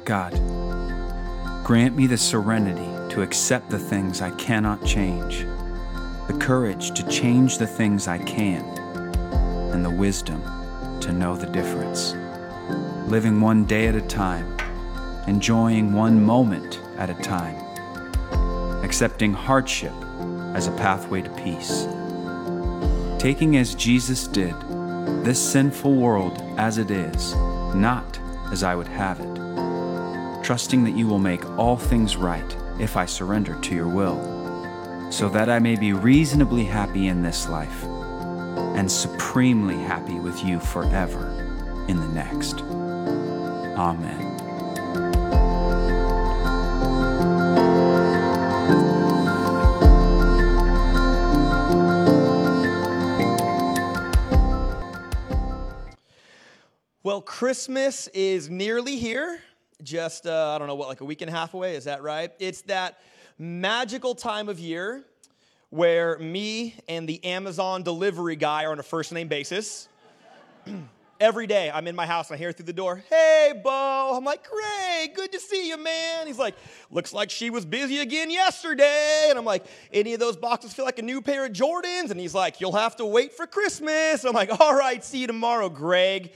God, grant me the serenity to accept the things I cannot change, the courage to change the things I can, and the wisdom to know the difference. Living one day at a time, enjoying one moment at a time, accepting hardship as a pathway to peace. Taking as Jesus did, this sinful world as it is, not as I would have it. Trusting that you will make all things right if I surrender to your will, so that I may be reasonably happy in this life and supremely happy with you forever in the next. Amen. Well, Christmas is nearly here. Just, like a week and a half away. Is that right? It's that magical time of year where me and the Amazon delivery guy are on a first-name basis. Every day I'm in my house and I hear through the door, "Hey, Bo." I'm like, "Great, good to see you, man." He's like, "Looks like she was busy again yesterday." And I'm like, "Any of those boxes feel like a new pair of Jordans?" And he's like, "You'll have to wait for Christmas." I'm like, "All right, see you tomorrow, Greg."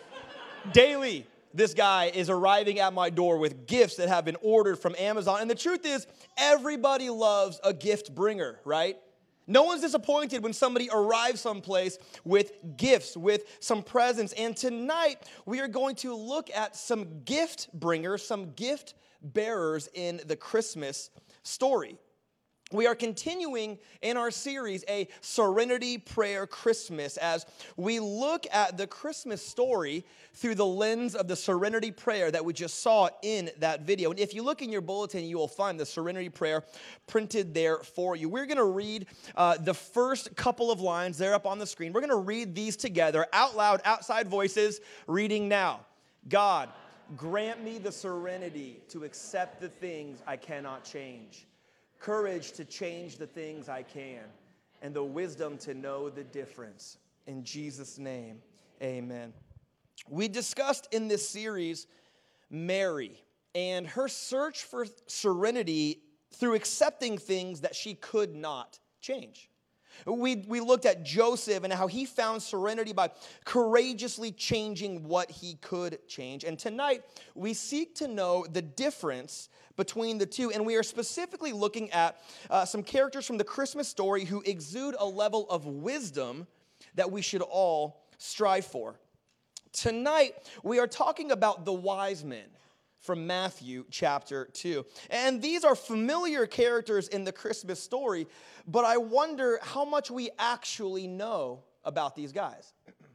Daily, this guy is arriving at my door with gifts that have been ordered from Amazon. And the truth is, everybody loves a gift bringer, right? No one's disappointed when somebody arrives someplace with gifts, with some presents. And tonight, we are going to look at some gift bringers, some gift bearers in the Christmas story. We are continuing in our series, A Serenity Prayer Christmas, as we look at the Christmas story through the lens of the Serenity Prayer that we just saw in that video. And if you look in your bulletin, you will find the Serenity Prayer printed there for you. We're going to read the first couple of lines there up on the screen. We're going to read these together out loud, outside voices, reading now. God, grant me the serenity to accept the things I cannot change, courage to change the things I can, and the wisdom to know the difference. In Jesus' name, amen. We discussed in this series Mary and her search for serenity through accepting things that she could not change. We looked at Joseph and how he found serenity by courageously changing what he could change. And tonight, we seek to know the difference between the two. And we are specifically looking at some characters from the Christmas story who exude a level of wisdom that we should all strive for. Tonight, we are talking about the wise men from Matthew chapter 2. And these are familiar characters in the Christmas story, but I wonder how much we actually know about these guys.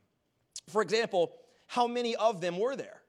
For example, how many of them were there?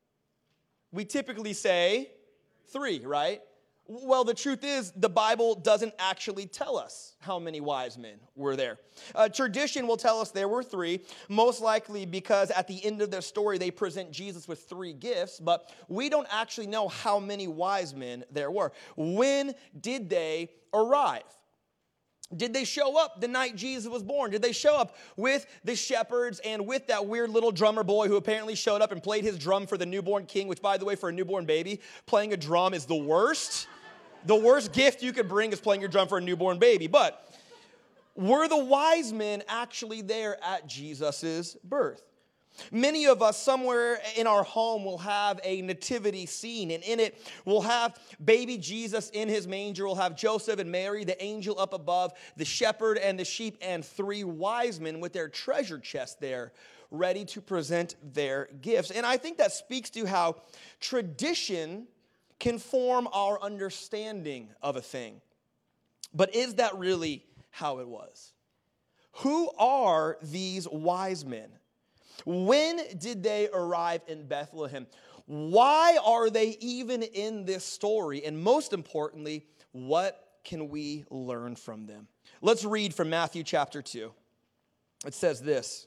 We typically say 3, right? Well, the truth is, the Bible doesn't actually tell us how many wise men were there. Tradition will tell us there were 3, most likely because at the end of their story, they present Jesus with 3 gifts, but we don't actually know how many wise men there were. When did they arrive? Did they show up the night Jesus was born? Did they show up with the shepherds and with that weird little drummer boy who apparently showed up and played his drum for the newborn king, which, by the way, for a newborn baby, playing a drum is the worst. The worst gift you could bring is playing your drum for a newborn baby. But were the wise men actually there at Jesus' birth? Many of us somewhere in our home will have a nativity scene, and in it we'll have baby Jesus in his manger. We'll have Joseph and Mary, the angel up above, the shepherd and the sheep, and 3 wise men with their treasure chest there, ready to present their gifts. And I think that speaks to how tradition can form our understanding of a thing. But is that really how it was? Who are these wise men? When did they arrive in Bethlehem? Why are they even in this story? And most importantly, what can we learn from them? Let's read from Matthew chapter 2. It says this.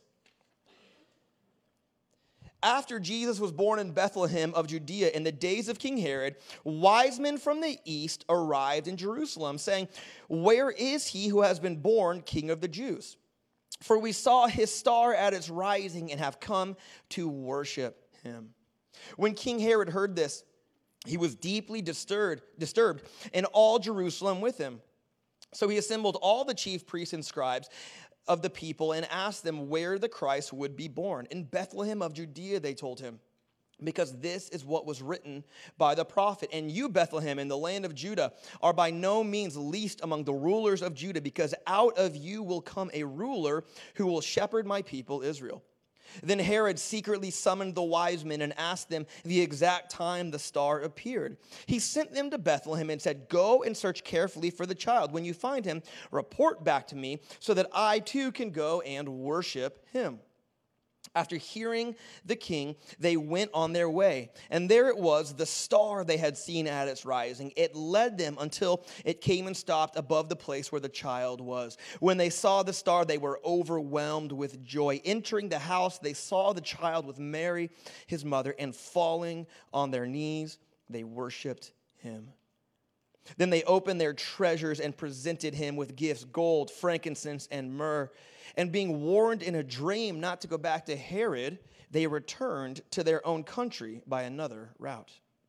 After Jesus was born in Bethlehem of Judea in the days of King Herod, wise men from the east arrived in Jerusalem, saying, "Where is he who has been born King of the Jews? For we saw his star at its rising and have come to worship him." When King Herod heard this, He was deeply disturbed, and all Jerusalem with him. So he assembled all the chief priests and scribes of the people and asked them where the Christ would be born. In Bethlehem of Judea, they told him, because this is what was written by the prophet. And you, Bethlehem, in the land of Judah, are by no means least among the rulers of Judah, because out of you will come a ruler who will shepherd my people Israel. Then Herod secretly summoned the wise men and asked them the exact time the star appeared. He sent them to Bethlehem and said, "Go and search carefully for the child. When you find him, report back to me so that I too can go and worship him." After hearing the king, they went on their way. And there it was, the star they had seen at its rising. It led them until it came and stopped above the place where the child was. When they saw the star, they were overwhelmed with joy. Entering the house, they saw the child with Mary, his mother, and falling on their knees, they worshiped him. Then they opened their treasures and presented him with gifts, gold, frankincense, and myrrh. And being warned in a dream not to go back to Herod, they returned to their own country by another route.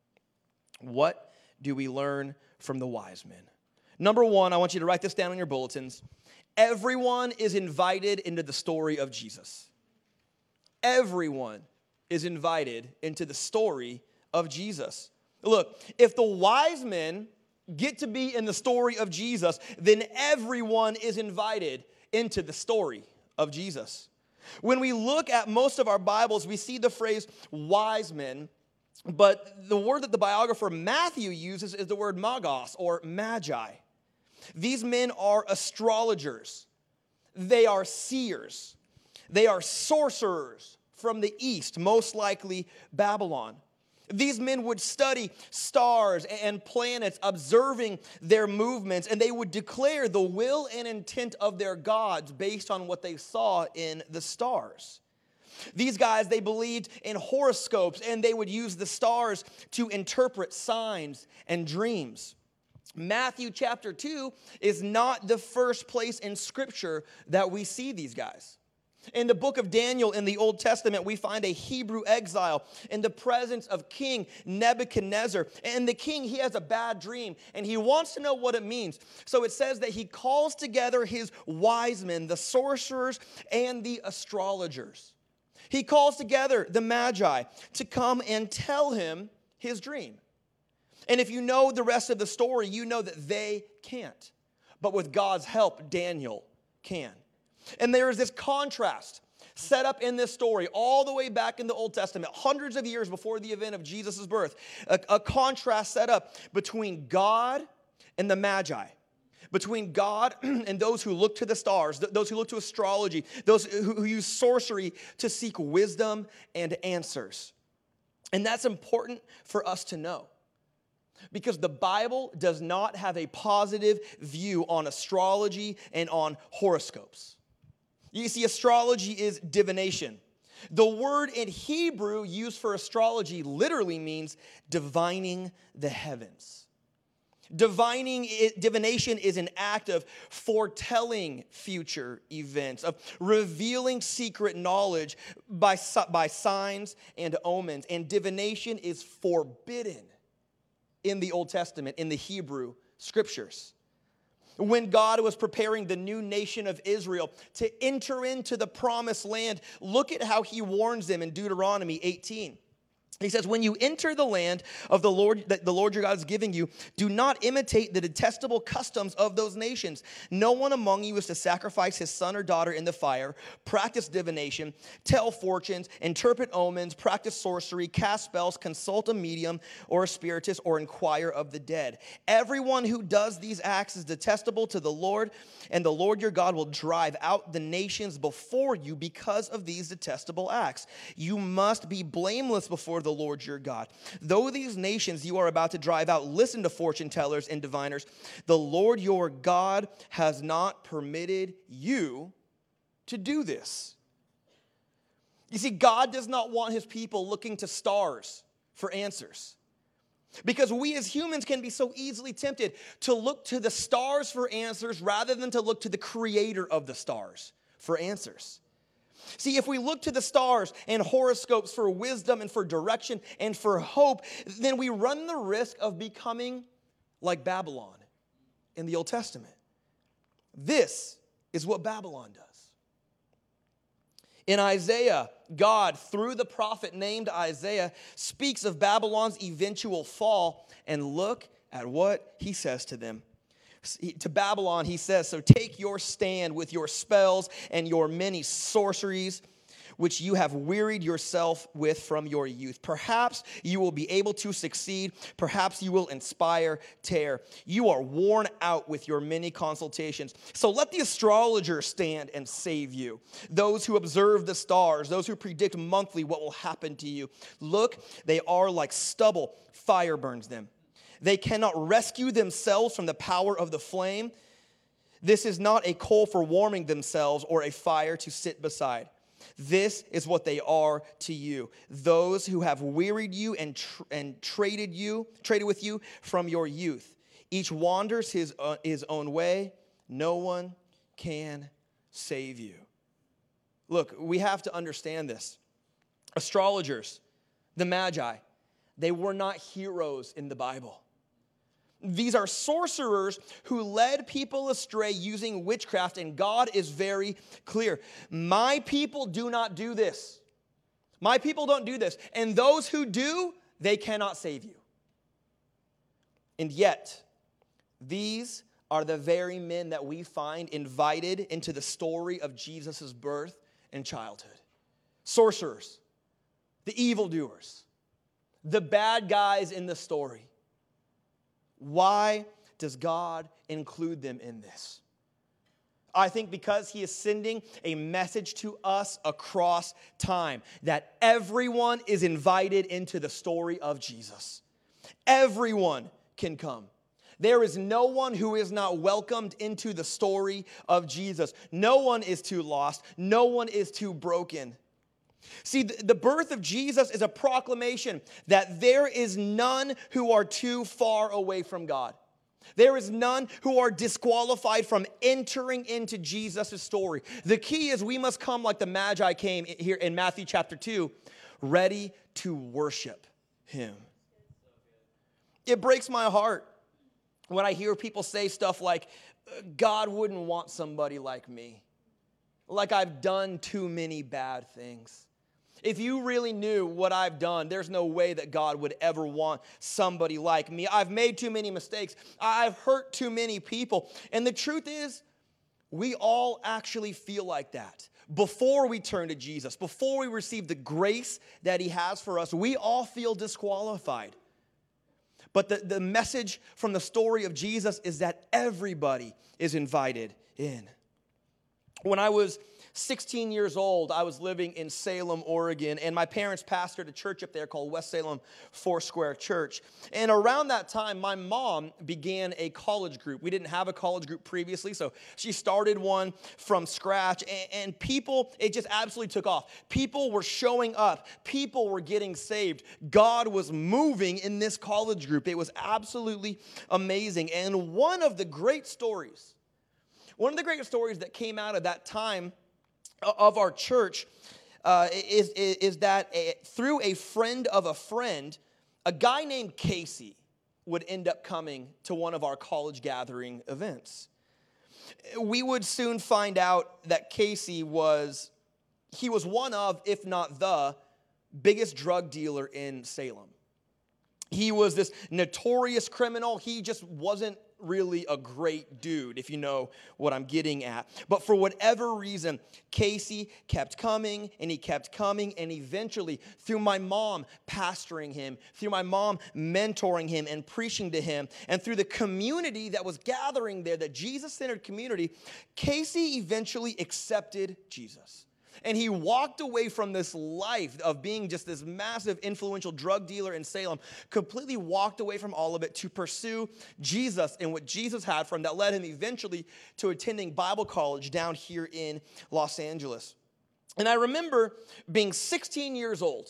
What do we learn from the wise men? Number one, I want you to write this down in your bulletins. Everyone is invited into the story of Jesus. Everyone is invited into the story of Jesus. Look, if the wise men get to be in the story of Jesus, then everyone is invited into the story of Jesus. When we look at most of our Bibles, we see the phrase wise men, but the word that the biographer Matthew uses is the word magos or magi. These men are astrologers. They are seers. They are sorcerers from the east, most likely Babylon. These men would study stars and planets, observing their movements, and they would declare the will and intent of their gods based on what they saw in the stars. These guys, they believed in horoscopes, and they would use the stars to interpret signs and dreams. Matthew chapter 2 is not the first place in Scripture that we see these guys. In the book of Daniel in the Old Testament, we find a Hebrew exile in the presence of King Nebuchadnezzar. And the king, he has a bad dream, and he wants to know what it means. So it says that he calls together his wise men, the sorcerers and the astrologers. He calls together the magi to come and tell him his dream. And if you know the rest of the story, you know that they can't. But with God's help, Daniel can. And there is this contrast set up in this story all the way back in the Old Testament, hundreds of years before the event of Jesus' birth. A contrast set up between God and the Magi, between God and those who look to the stars, those who look to astrology, those who use sorcery to seek wisdom and answers. And that's important for us to know, because the Bible does not have a positive view on astrology and on horoscopes. You see, astrology is divination. The word in Hebrew used for astrology literally means divining the heavens. Divination is an act of foretelling future events, of revealing secret knowledge by signs and omens. And divination is forbidden in the Old Testament, in the Hebrew Scriptures. When God was preparing the new nation of Israel to enter into the promised land, look at how he warns them in Deuteronomy 18. He says, when you enter the land of the Lord, that the Lord your God is giving you, do not imitate the detestable customs of those nations. No one among you is to sacrifice his son or daughter in the fire, practice divination, tell fortunes, interpret omens, practice sorcery, cast spells, consult a medium or a spiritist, or inquire of the dead. Everyone who does these acts is detestable to the Lord, and the Lord your God will drive out the nations before you because of these detestable acts. You must be blameless before the Lord your God. Though these nations you are about to drive out listen to fortune tellers and diviners, the Lord your God has not permitted you to do this. You see, God does not want his people looking to stars for answers, because we as humans can be so easily tempted to look to the stars for answers rather than to look to the creator of the stars for answers. See, if we look to the stars and horoscopes for wisdom and for direction and for hope, then we run the risk of becoming like Babylon in the Old Testament. This is what Babylon does. In Isaiah, God, through the prophet named Isaiah, speaks of Babylon's eventual fall, and look at what he says to them. To Babylon, he says, so take your stand with your spells and your many sorceries, which you have wearied yourself with from your youth. Perhaps you will be able to succeed. Perhaps you will inspire terror. You are worn out with your many consultations. So let the astrologers stand and save you. Those who observe the stars, those who predict monthly what will happen to you. Look, they are like stubble. Fire burns them. They cannot rescue themselves from the power of the flame. This is not a coal for warming themselves or a fire to sit beside. This is what they are to you. Those who have wearied you and traded with you from your youth. Each wanders his own way. No one can save you. Look, we have to understand this. Astrologers, the Magi, they were not heroes in the Bible. These are sorcerers who led people astray using witchcraft, and God is very clear. My people do not do this. My people don't do this. And those who do, they cannot save you. And yet, these are the very men that we find invited into the story of Jesus' birth and childhood. Sorcerers, the evildoers, the bad guys in the story. Why does God include them in this? I think because he is sending a message to us across time that everyone is invited into the story of Jesus. Everyone can come. There is no one who is not welcomed into the story of Jesus. No one is too lost. No one is too broken. See, the birth of Jesus is a proclamation that there is none who are too far away from God. There is none who are disqualified from entering into Jesus' story. The key is we must come like the Magi came here in Matthew chapter 2, ready to worship him. It breaks my heart when I hear people say stuff like, God wouldn't want somebody like me. Like I've done too many bad things. If you really knew what I've done, there's no way that God would ever want somebody like me. I've made too many mistakes. I've hurt too many people. And the truth is, we all actually feel like that. Before we turn to Jesus, before we receive the grace that he has for us, we all feel disqualified. But the message from the story of Jesus is that everybody is invited in. When I was 16 years old, I was living in Salem, Oregon, and my parents pastored a church up there called West Salem Foursquare Church. And around that time, my mom began a college group. We didn't have a college group previously, so she started one from scratch, and people, it just absolutely took off. People were showing up. People were getting saved. God was moving in this college group. It was absolutely amazing. And one of the great stories that came out of that time of our church is that through a friend of a friend, a guy named Casey would end up coming to one of our college gathering events. We would soon find out that Casey was one of, if not the, biggest drug dealer in Salem. He was this notorious criminal. He just wasn't really a great dude, if you know what I'm getting at. But for whatever reason, Casey kept coming, and he kept coming, and eventually, through my mom pastoring him, through my mom mentoring him and preaching to him, and through the community that was gathering there, the Jesus-centered community, Casey eventually accepted Jesus. And he walked away from this life of being just this massive influential drug dealer in Salem, completely walked away from all of it to pursue Jesus and what Jesus had for him that led him eventually to attending Bible college down here in Los Angeles. And I remember being 16 years old,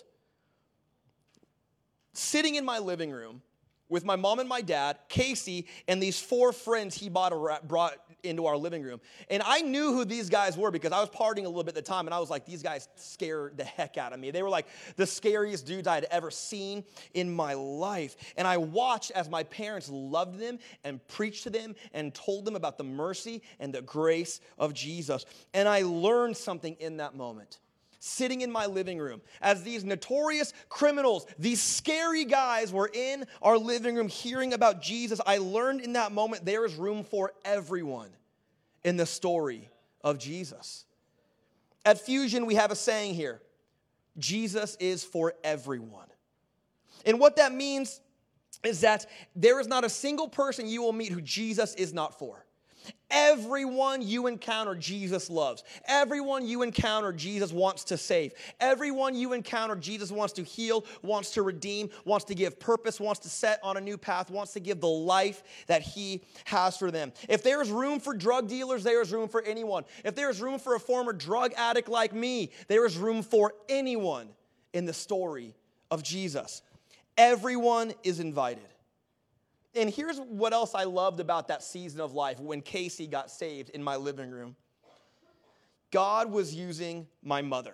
sitting in my living room with my mom and my dad, Casey, and these 4 friends he brought into our living room. And I knew who these guys were because I was partying a little bit at the time, and I was like, these guys scare the heck out of me. They were like the scariest dudes I had ever seen in my life. And I watched as my parents loved them and preached to them and told them about the mercy and the grace of Jesus. And I learned something in that moment. Sitting in my living room as these notorious criminals, these scary guys were in our living room hearing about Jesus, I learned in that moment there is room for everyone in the story of Jesus. At Fusion, we have a saying here, Jesus is for everyone. And what that means is that there is not a single person you will meet who Jesus is not for. Everyone you encounter, Jesus loves. Everyone you encounter, Jesus wants to save. Everyone you encounter, Jesus wants to heal, wants to redeem, wants to give purpose, wants to set on a new path, wants to give the life that he has for them. If there is room for drug dealers, there is room for anyone. If there is room for a former drug addict like me, there is room for anyone in the story of Jesus. Everyone is invited. And here's what else I loved about that season of life when Casey got saved in my living room. God was using my mother,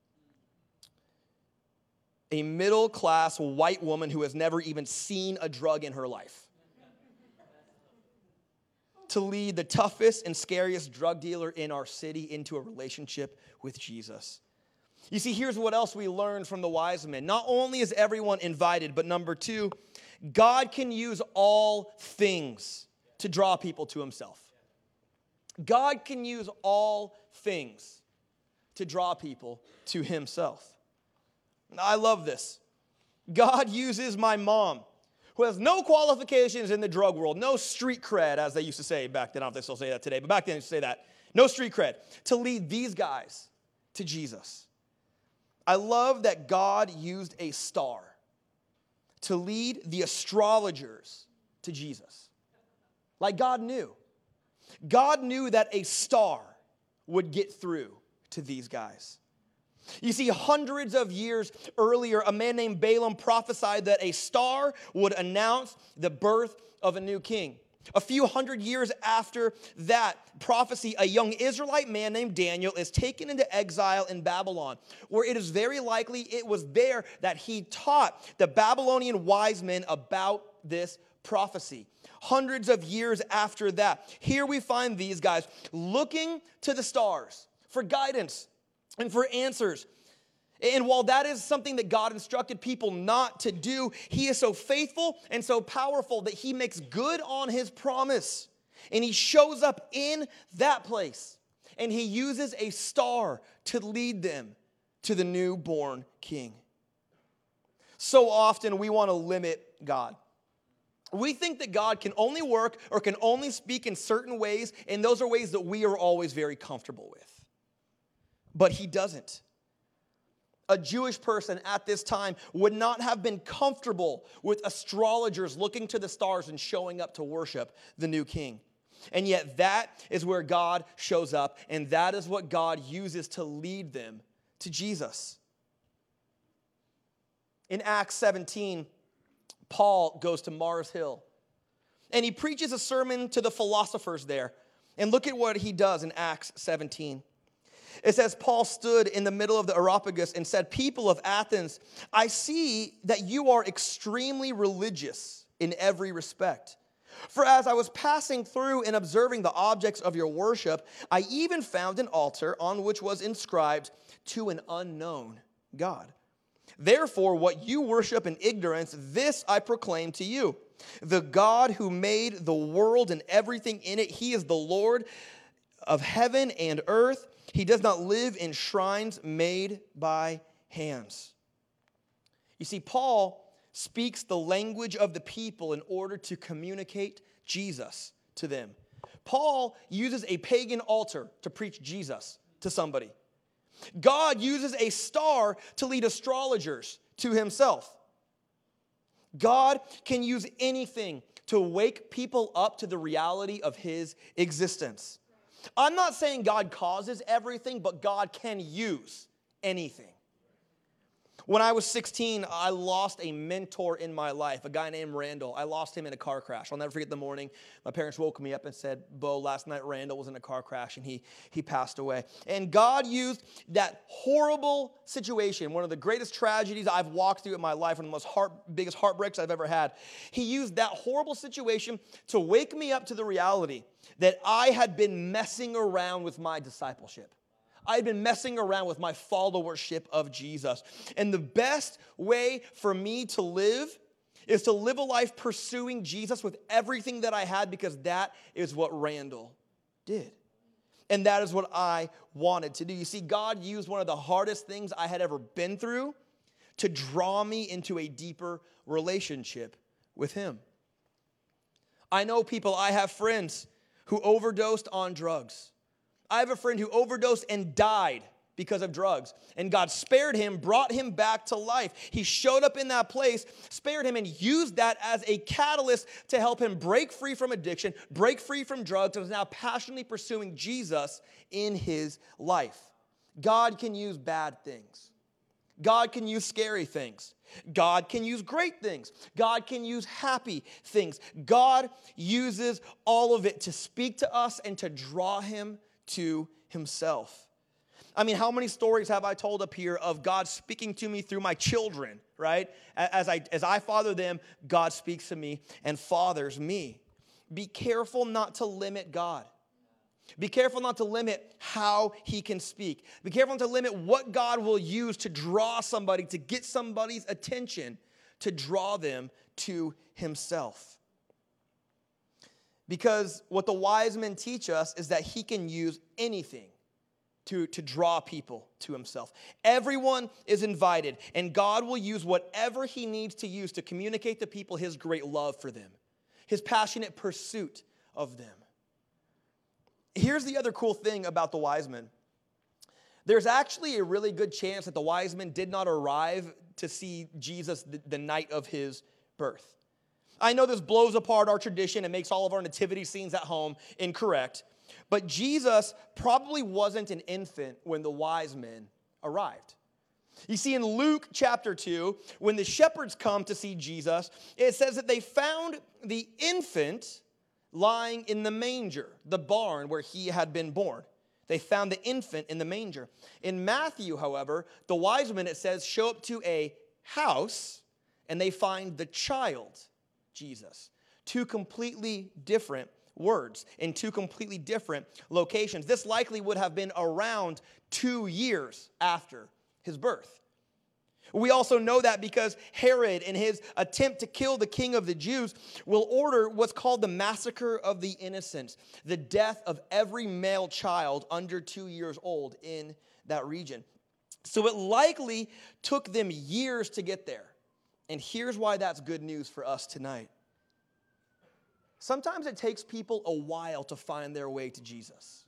a middle-class white woman who has never even seen a drug in her life, to lead the toughest and scariest drug dealer in our city into a relationship with Jesus. You see, here's what else we learned from the wise men. Not only is everyone invited, but number two, God can use all things to draw people to himself. God can use all things to draw people to himself. I love this. God uses my mom, who has no qualifications in the drug world, no street cred, as they used to say back then. I don't know if they still say that today, but back then they used to say that. No street cred, to lead these guys to Jesus. I love that God used a star to lead the astrologers to Jesus. Like God knew. God knew that a star would get through to these guys. You see, hundreds of years earlier, a man named Balaam prophesied that a star would announce the birth of a new king. A few hundred years after that prophecy, a young Israelite man named Daniel is taken into exile in Babylon, where it is very likely it was there that he taught the Babylonian wise men about this prophecy. Hundreds of years after that, here we find these guys looking to the stars for guidance and for answers. And while that is something that God instructed people not to do, he is so faithful and so powerful that he makes good on his promise. And he shows up in that place. And he uses a star to lead them to the newborn king. So often we want to limit God. We think that God can only work or can only speak in certain ways, and those are ways that we are always very comfortable with. But he doesn't. A Jewish person at this time would not have been comfortable with astrologers looking to the stars and showing up to worship the new king. And yet that is where God shows up, and that is what God uses to lead them to Jesus. In Acts 17, Paul goes to Mars Hill, and he preaches a sermon to the philosophers there. And look at what he does in Acts 17. It says, Paul stood in the middle of the Areopagus and said, "People of Athens, I see that you are extremely religious in every respect. For as I was passing through and observing the objects of your worship, I even found an altar on which was inscribed, 'To an unknown God.' Therefore, what you worship in ignorance, this I proclaim to you. The God who made the world and everything in it, he is the Lord of heaven and earth. He does not live in shrines made by hands." You see, Paul speaks the language of the people in order to communicate Jesus to them. Paul uses a pagan altar to preach Jesus to somebody. God uses a star to lead astrologers to himself. God can use anything to wake people up to the reality of his existence. I'm not saying God causes everything, but God can use anything. When I was 16, I lost a mentor in my life, a guy named Randall. I lost him in a car crash. I'll never forget the morning. My parents woke me up and said, Bo, last night Randall was in a car crash and he passed away. And God used that horrible situation, one of the greatest tragedies I've walked through in my life, one of the biggest heartbreaks I've ever had. He used that horrible situation to wake me up to the reality that I had been messing around with my discipleship. I had been messing around with my followership of Jesus. And the best way for me to live is to live a life pursuing Jesus with everything that I had, because that is what Randall did. And that is what I wanted to do. You see, God used one of the hardest things I had ever been through to draw me into a deeper relationship with Him. I know people, I have friends who overdosed on drugs. I have a friend who overdosed and died because of drugs. And God spared him, brought him back to life. He showed up in that place, spared him, and used that as a catalyst to help him break free from addiction, break free from drugs, and is now passionately pursuing Jesus in his life. God can use bad things. God can use scary things. God can use great things. God can use happy things. God uses all of it to speak to us and to draw him to himself. I mean, how many stories have I told up here of God speaking to me through my children, right? As I father them, God speaks to me and fathers me. Be careful not to limit God. Be careful not to limit how he can speak. Be careful not to limit what God will use to draw somebody, to get somebody's attention, to draw them to himself. Because what the wise men teach us is that he can use anything to draw people to himself. Everyone is invited, and God will use whatever he needs to use to communicate to people his great love for them, his passionate pursuit of them. Here's the other cool thing about the wise men. There's actually a really good chance that the wise men did not arrive to see Jesus the night of his birth. I know this blows apart our tradition and makes all of our nativity scenes at home incorrect, but Jesus probably wasn't an infant when the wise men arrived. You see, in Luke chapter 2, when the shepherds come to see Jesus, it says that they found the infant lying in the manger, the barn where he had been born. They found the infant in the manger. In Matthew, however, the wise men, it says, show up to a house and they find the child, Jesus. Two completely different words in two completely different locations. This likely would have been around 2 years after his birth. We also know that because Herod, in his attempt to kill the king of the Jews, will order what's called the massacre of the innocents, the death of every male child under 2 years old in that region. So it likely took them years to get there. And here's why that's good news for us tonight. Sometimes it takes people a while to find their way to Jesus.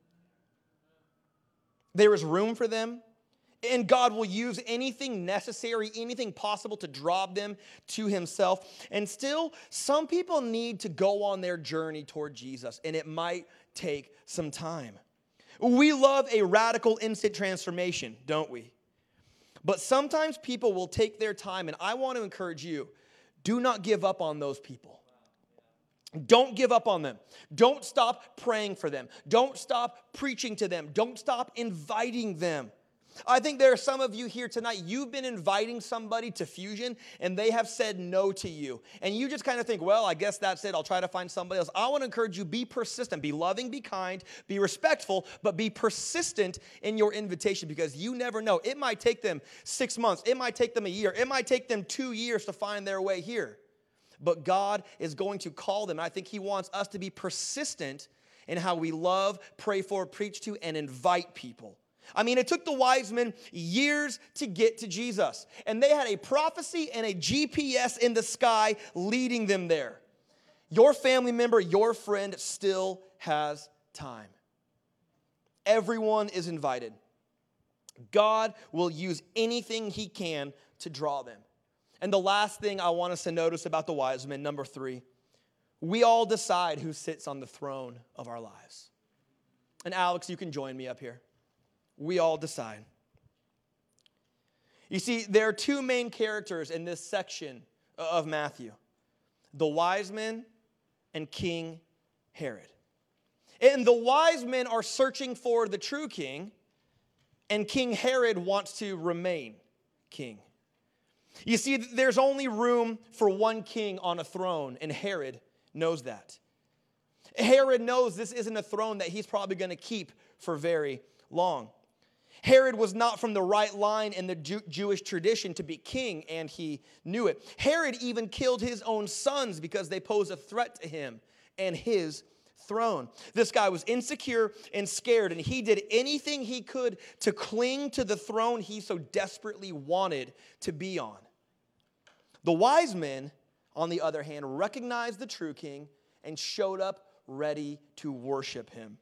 There is room for them, and God will use anything necessary, anything possible to draw them to himself. And still, some people need to go on their journey toward Jesus, and it might take some time. We love a radical instant transformation, don't we? But sometimes people will take their time, and I want to encourage you, do not give up on those people. Don't give up on them. Don't stop praying for them. Don't stop preaching to them. Don't stop inviting them. I think there are some of you here tonight, you've been inviting somebody to Fusion and they have said no to you. And you just kind of think, well, I guess that's it. I'll try to find somebody else. I want to encourage you, be persistent, be loving, be kind, be respectful, but be persistent in your invitation, because you never know. It might take them 6 months. It might take them a year. It might take them 2 years to find their way here. But God is going to call them. I think he wants us to be persistent in how we love, pray for, preach to, and invite people. I mean, it took the wise men years to get to Jesus. And they had a prophecy and a GPS in the sky leading them there. Your family member, your friend still has time. Everyone is invited. God will use anything he can to draw them. And the last thing I want us to notice about the wise men, number 3, we all decide who sits on the throne of our lives. And Alex, you can join me up here. We all decide. You see, there are two main characters in this section of Matthew: the wise men and King Herod. And the wise men are searching for the true king, and King Herod wants to remain king. You see, there's only room for one king on a throne, and Herod knows that. Herod knows this isn't a throne that he's probably going to keep for very long. Herod was not from the right line in the Jewish tradition to be king, and he knew it. Herod even killed his own sons because they posed a threat to him and his throne. This guy was insecure and scared, and he did anything he could to cling to the throne he so desperately wanted to be on. The wise men, on the other hand, recognized the true king and showed up ready to worship him.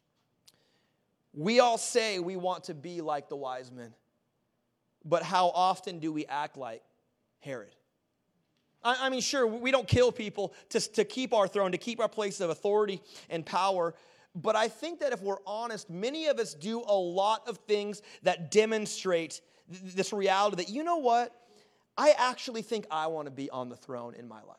We all say we want to be like the wise men, but how often do we act like Herod? I mean, sure, we don't kill people to keep our throne, to keep our place of authority and power, but I think that if we're honest, many of us do a lot of things that demonstrate this reality that, you know what, I actually think I want to be on the throne in my life.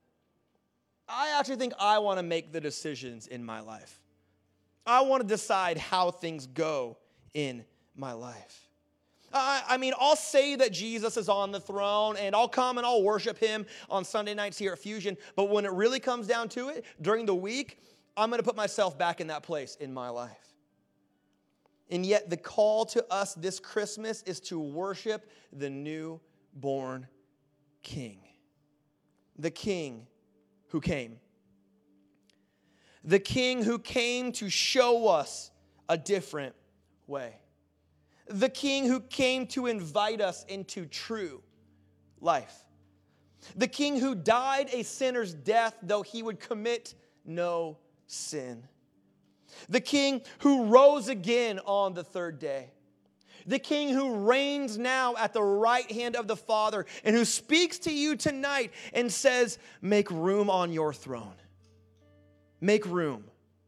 I actually think I want to make the decisions in my life. I want to decide how things go in my life. I mean, I'll say that Jesus is on the throne, and I'll come and I'll worship him on Sunday nights here at Fusion, but when it really comes down to it, during the week, I'm going to put myself back in that place in my life. And yet the call to us this Christmas is to worship the newborn King. The King who came. The King who came to show us a different way. The King who came to invite us into true life. The King who died a sinner's death, though he would commit no sin. The King who rose again on the third day. The King who reigns now at the right hand of the Father and who speaks to you tonight and says, make room on your throne. Make room.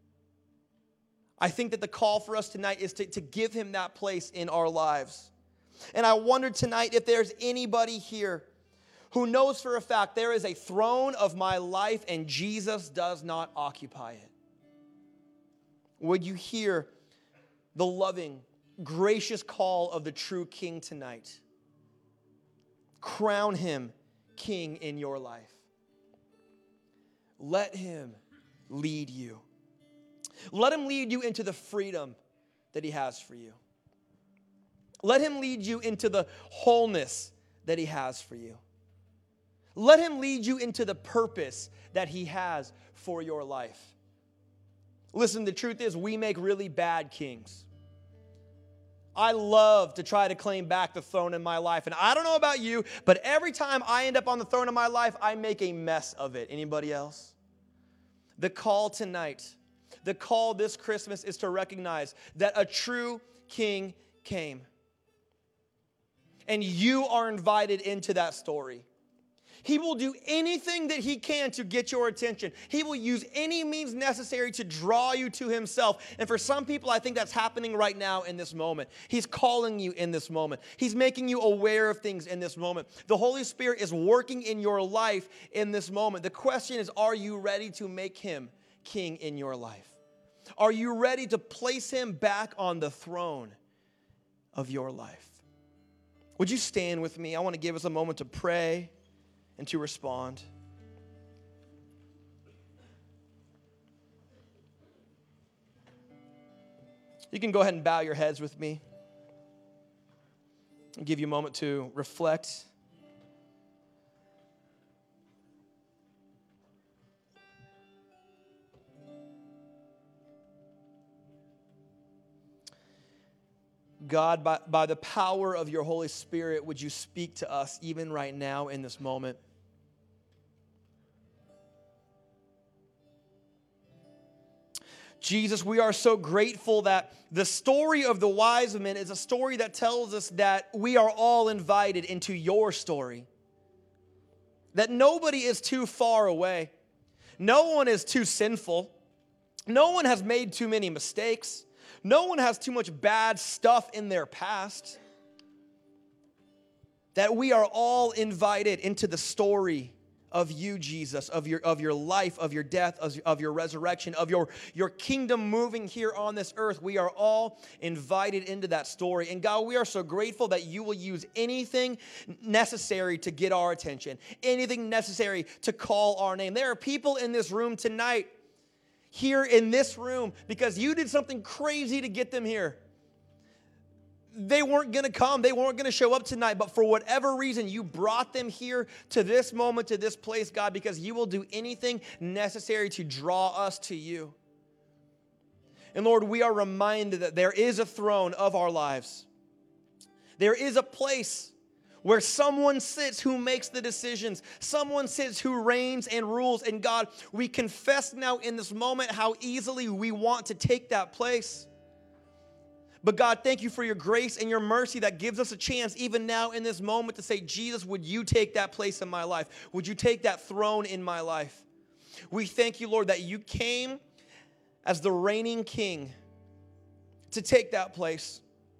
I think that the call for us tonight is to give him that place in our lives. And I wonder tonight if there's anybody here who knows for a fact there is a throne of my life and Jesus does not occupy it. Would you hear the loving, gracious call of the true King tonight? Crown him King in your life. Let him lead you. Let him lead you into the freedom that he has for you. Let him lead you into the wholeness that he has for you. Let him lead you into the purpose that he has for your life. Listen, the truth is we make really bad kings. I love to try to claim back the throne in my life. And I don't know about you, but every time I end up on the throne of my life, I make a mess of it. Anybody else? The call tonight, the call this Christmas is to recognize that a true king came. And you are invited into that story. He will do anything that he can to get your attention. He will use any means necessary to draw you to himself. And for some people, I think that's happening right now in this moment. He's calling you in this moment. He's making you aware of things in this moment. The Holy Spirit is working in your life in this moment. The question is, are you ready to make him king in your life? Are you ready to place him back on the throne of your life? Would you stand with me? I want to give us a moment to pray and to respond. You can go ahead and bow your heads with me. I'll give you a moment to reflect. God, by the power of your Holy Spirit, would you speak to us even right now in this moment? Jesus, we are so grateful that the story of the wise men is a story that tells us that we are all invited into your story. That nobody is too far away. No one is too sinful. No one has made too many mistakes. No one has too much bad stuff in their past. that we are all invited into the story of you, Jesus, of your life, of your death, of your resurrection, of your kingdom moving here on this earth. We are all invited into that story. And God, we are so grateful that you will use anything necessary to get our attention, anything necessary to call our name. There are people in this room tonight, here in this room, because you did something crazy to get them here. They weren't going to come. They weren't going to show up tonight. But for whatever reason, you brought them here to this moment, to this place, God, because you will do anything necessary to draw us to you. And Lord, we are reminded that there is a throne of our lives. There is a place where someone sits who makes the decisions. Someone sits who reigns and rules. And God, we confess now in this moment how easily we want to take that place. But God, thank you for your grace and your mercy that gives us a chance even now in this moment to say, Jesus, would you take that place in my life? Would you take that throne in my life? We thank you, Lord, that you came as the reigning king to take that place.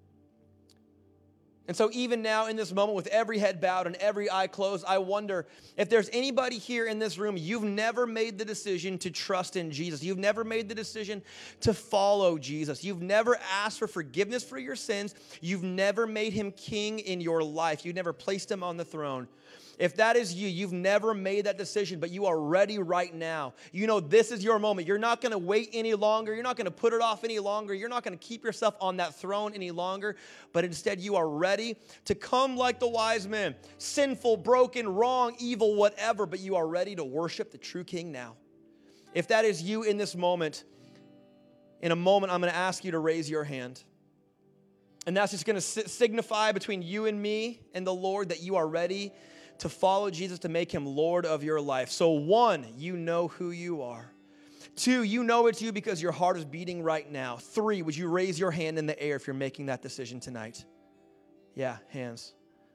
And so even now in this moment, with every head bowed and every eye closed, I wonder if there's anybody here in this room, you've never made the decision to trust in Jesus. You've never made the decision to follow Jesus. You've never asked for forgiveness for your sins. You've never made him king in your life. You've never placed him on the throne. If that is you, you've never made that decision, but you are ready right now. You know this is your moment. You're not going to wait any longer. You're not going to put it off any longer. You're not going to keep yourself on that throne any longer, but instead you are ready to come like the wise men, sinful, broken, wrong, evil, whatever, but you are ready to worship the true King now. If that is you in this moment, in a moment I'm going to ask you to raise your hand. And that's just going to signify between you and me and the Lord that you are ready to follow Jesus, to make him Lord of your life. So 1, you know who you are. 2, you know it's you because your heart is beating right now. 3, would you raise your hand in the air if you're making that decision tonight? Yeah, hands.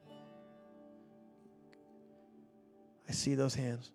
I see those hands.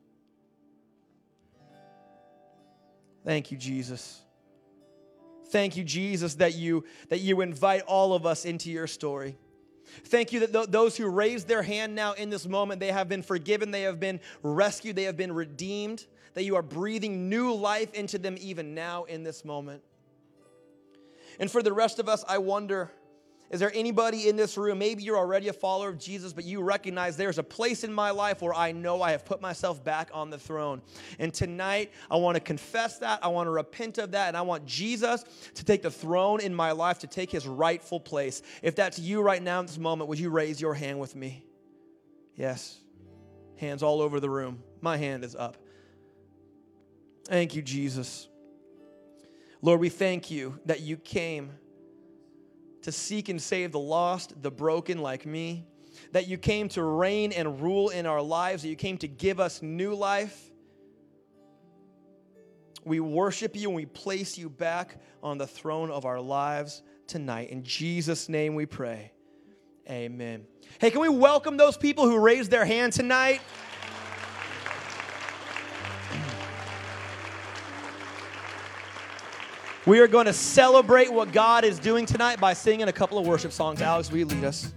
Thank you, Jesus. Thank you, Jesus, that you invite all of us into your story. Thank you that those who raised their hand now in this moment, they have been forgiven, they have been rescued, they have been redeemed, that you are breathing new life into them even now in this moment. And for the rest of us, I wonder, is there anybody in this room, maybe you're already a follower of Jesus, but you recognize there's a place in my life where I know I have put myself back on the throne. And tonight, I want to confess that, I want to repent of that, and I want Jesus to take the throne in my life, to take his rightful place. If that's you right now in this moment, would you raise your hand with me? Yes. Hands all over the room. My hand is up. Thank you, Jesus. Lord, we thank you that you came to seek and save the lost, the broken like me, that you came to reign and rule in our lives, that you came to give us new life. We worship you and we place you back on the throne of our lives tonight. In Jesus' name we pray. Amen. Hey, can we welcome those people who raised their hand tonight? We are going to celebrate what God is doing tonight by singing a couple of worship songs. Alex, will you lead us?